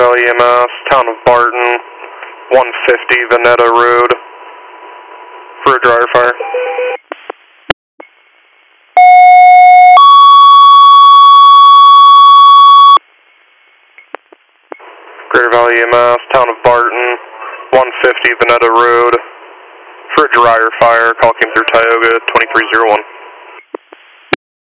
Valley EMS, Town of Barton, 150 Veneta Road, for a dryer fire. Greater Valley EMS, Town of Barton, 150 Veneta Road, for a dryer fire. Call came through Tioga 2301.